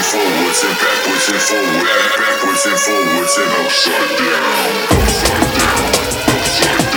forwards and backwards and forward, backwards and forwards and upside down, upside down, upside down.